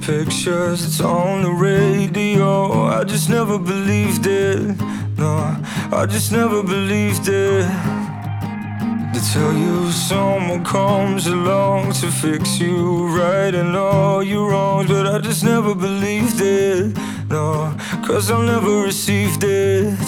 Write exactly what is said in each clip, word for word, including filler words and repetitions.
pictures, it's on the radio. I just never believed it. No, I just never believed it. To tell you someone comes along to fix you right and all your wrongs, but I just never believed it. No, cause I never received it.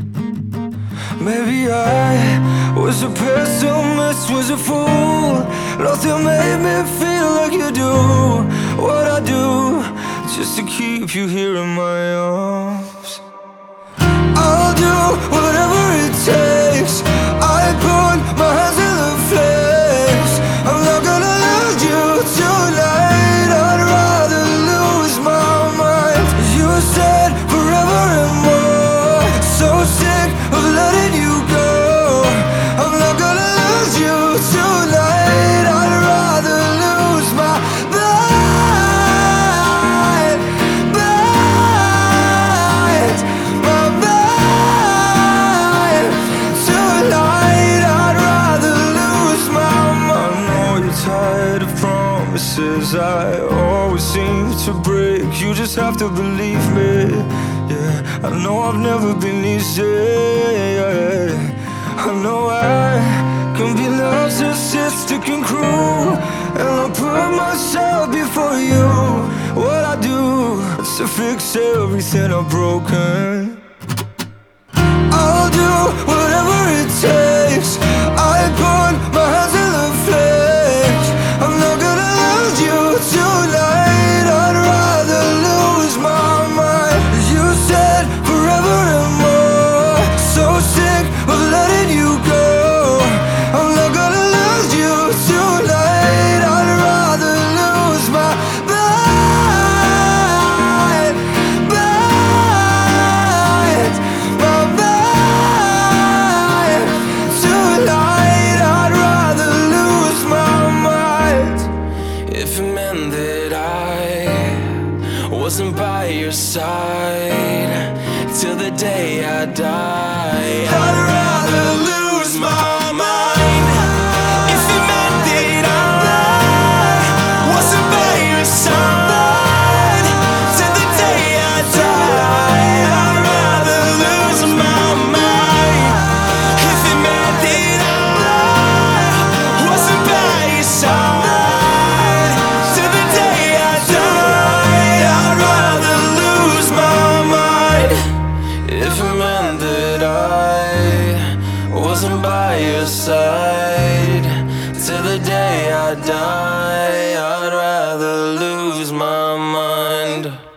Maybe I was a pessimist, was a fool. Nothing made me feel like you do what I do, just to keep you here in my arms. I'll do whatever it takes. I put my hands in the flames. I'm not gonna lose you tonight. I'd rather lose my mind. You said forever and more. So sick of letting you go. I'm not gonna lose you tonight. I'd rather lose my mind, mind, my mind. Tonight I'd rather lose my mind. I know you're tired of promises I always seem to break. You just have to believe me. Yeah, I know I've never been easy. Yeah, I know I can be narcissistic and cruel, and I put myself before you. What I do is to fix everything I've broken. I'll do whatever it takes. I put my hands in the flames. I'm not gonna lose you tonight. I'd rather lose my mind. You said forever and more. So sick of letting you go. I'm not gonna lose you tonight. I'd rather lose my mind, mind, my mind. Tonight I'd rather lose my mind. If it meant that I wasn't by your side till the day I die, I'd rather lose my mind. If it meant that I wasn't by your side till the day I die, I'd rather lose my mind. If it meant that I wasn't by your side till the day I die, I'd rather lose my mind. If it meant that I wasn't by your side till the day I die, I'd rather lose my mind.